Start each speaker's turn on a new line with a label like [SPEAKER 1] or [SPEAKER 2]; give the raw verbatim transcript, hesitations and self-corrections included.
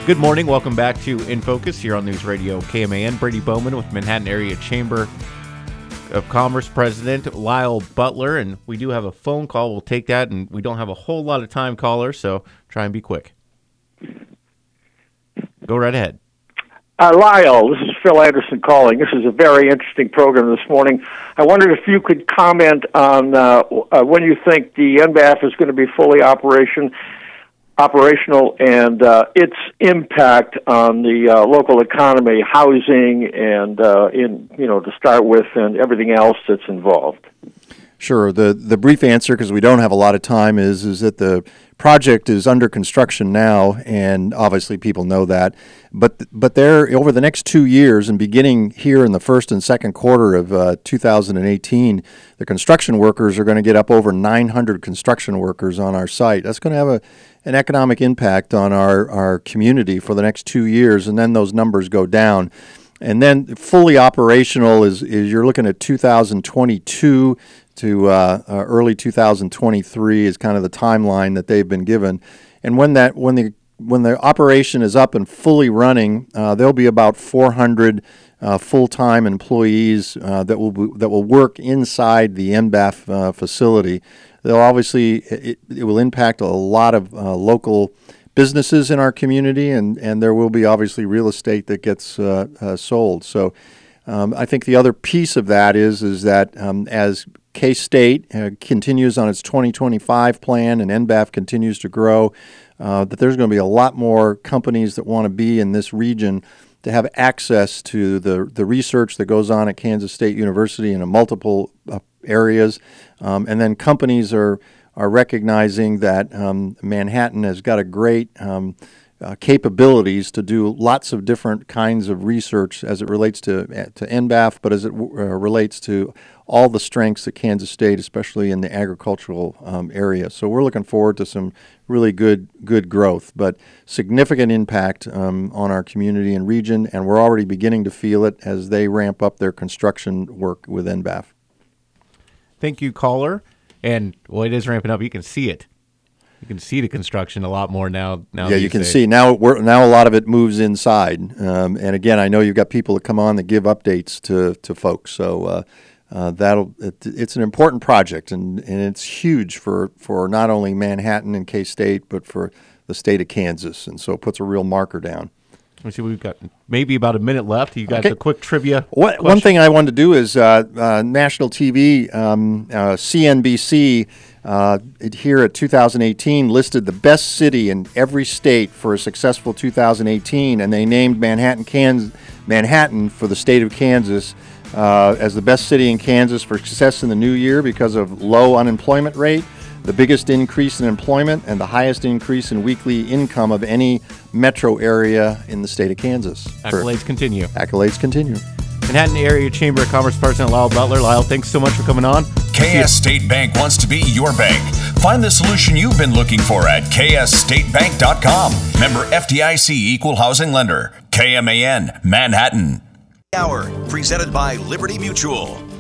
[SPEAKER 1] Good morning. Welcome back to In Focus here on News Radio K M A N. Brady Bowman with Manhattan Area Chamber of Commerce President Lyle Butler. And we do have a phone call. We'll take that. And we don't have a whole lot of time, caller, so try and be quick. Go right ahead.
[SPEAKER 2] Uh, Lyle, this is Phil Anderson calling. This is a very interesting program this morning. I wondered if you could comment on uh, uh, when you think the N B A F is going to be fully operation, operational and uh, its impact on the uh, local economy, housing, and uh, in you know to start with, and everything else that's involved.
[SPEAKER 3] Sure. The the brief answer, because we don't have a lot of time, is is that the project is under construction now, and obviously people know that. But but there, over the next two years, and beginning here in the first and second quarter of uh, two thousand eighteen, the construction workers are going to get up over nine hundred construction workers on our site. That's going to have a an economic impact on our, our community for the next two years, and then those numbers go down. And then fully operational is, is you're looking at two thousand twenty-two to uh, uh, early two thousand twenty-three is kind of the timeline that they've been given. And when that when the when the operation is up and fully running, uh, there'll be about four hundred uh, full-time employees uh, that will be, that will work inside the N B A F uh, facility. They'll obviously it, it will impact a lot of uh, local businesses in our community, and, and there will be obviously real estate that gets uh, uh, sold. So um, I think the other piece of that is is that um, as K-State uh, continues on its twenty twenty-five plan and N B A F continues to grow, uh, that there's going to be a lot more companies that want to be in this region to have access to the, the research that goes on at Kansas State University in a multiple uh, areas. Um, and then companies are are recognizing that um, Manhattan has got a great um, uh, capabilities to do lots of different kinds of research as it relates to to N B A F, but as it uh, relates to all the strengths at Kansas State, especially in the agricultural um, area. So we're looking forward to some really good good growth, but significant impact um, on our community and region, and we're already beginning to feel it as they ramp up their construction work with N B A F.
[SPEAKER 1] Thank you, caller. And, well, it is ramping up. You can see it. You can see the construction a lot more now. now
[SPEAKER 3] yeah, you can see. Now we're, now a lot of it moves inside. Um, and, again, I know you've got people that come on that give updates to, to folks. So uh, uh, that'll it, it's an important project, and, and it's huge for, for not only Manhattan and K-State, but for the state of Kansas. And so it puts a real marker down.
[SPEAKER 1] Let me see, we've got maybe about a minute left. You got
[SPEAKER 3] okay.
[SPEAKER 1] the quick trivia.
[SPEAKER 3] What, one thing I wanted to do is uh, uh, national T V, um, uh, C N B C, uh, here at two thousand eighteen listed the best city in every state for a successful two thousand eighteen, and they named Manhattan, Kansas, Manhattan for the state of Kansas uh, as the best city in Kansas for success in the new year because of low unemployment rate, the biggest increase in employment, and the highest increase in weekly income of any metro area in the state of Kansas.
[SPEAKER 1] Accolades
[SPEAKER 3] For,
[SPEAKER 1] continue.
[SPEAKER 3] Accolades continue.
[SPEAKER 1] Manhattan Area Chamber of Commerce President Lyle Butler. Lyle, thanks so much for coming on.
[SPEAKER 4] K S State Bank wants to be your bank. Find the solution you've been looking for at k s state bank dot com. Member F D I C Equal Housing Lender. K M A N, Manhattan.
[SPEAKER 5] Hour, presented by Liberty Mutual.